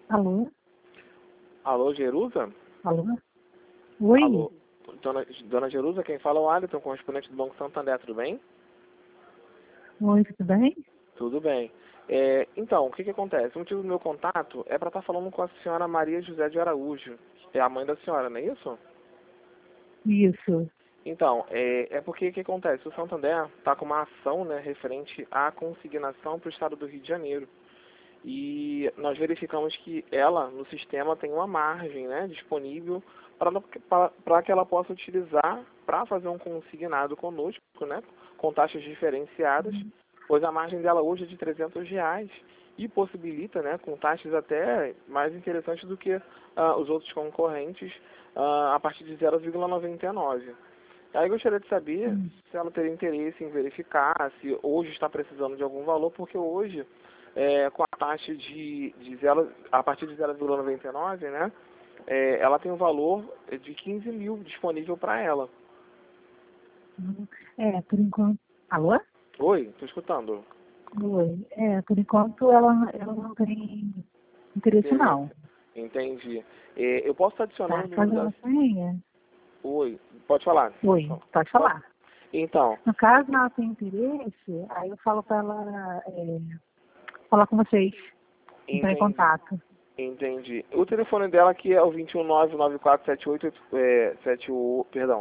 Alô? Alô, Jerusa? Alô? Oi? Alô, dona Jerusa, quem fala é o Alisson, correspondente do Banco Santander, tudo bem? Oi, tudo bem? Tudo bem. Então, o que acontece? O motivo do meu contato é para estar falando com a senhora Maria José de Araújo, é a mãe da senhora, não é isso? Isso. Então, porque o que acontece? O Santander está com uma ação, né, referente à consignação para o estado do Rio de Janeiro. E nós verificamos que ela, no sistema, tem uma margem, né, disponível para que ela possa utilizar para fazer um consignado conosco, né, com taxas diferenciadas, pois a margem dela hoje é de R$ 300 e possibilita, né, com taxas até mais interessantes do que os outros concorrentes, a partir de 0,99. Aí eu gostaria de saber se ela teria interesse em verificar se hoje está precisando de algum valor, porque hoje, com a taxa de zero, a partir de 0,99, né, ela tem um valor de 15 mil disponível para ela. Por enquanto. Alô? Oi, estou escutando. Oi. Por enquanto ela não tem interesse não. Entendi. Eu posso estar adicionando Tá, o número fazer da... uma senha? Oi, pode falar. Oi, pode falar. Então, No caso ela tem interesse, aí eu falo para ela falar com vocês, entrar em entendi. contato. Entendi. O telefone dela aqui é o 2199478, perdão,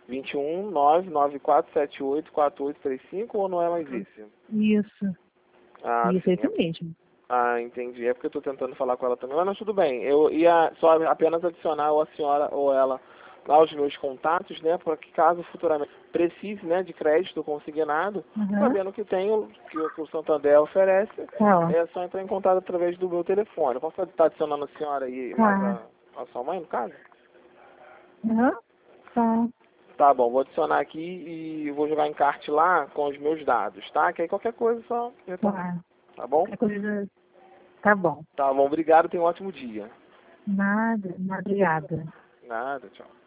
21994784835, ou não é mais esse? Isso. Ah, Isso, é sim. isso mesmo. Entendi. É porque eu estou tentando falar com ela também. Mas não, tudo bem. Eu ia só apenas adicionar ou a senhora ou ela aos meus contatos, né, para que caso futuramente precise, né, de crédito consignado, sabendo que tem que o Santander oferece, Tá. é só entrar em contato através do meu telefone. Eu posso estar adicionando a senhora e mais a sua mãe, no caso? Tá. Tá bom, vou adicionar aqui e vou jogar em encarte lá com os meus dados, tá? Que aí qualquer coisa só retornar. Tá bom? Qualquer coisa. Tá bom. Tá bom, obrigado, tenha um ótimo dia. Nada, obrigada. Nada, tchau.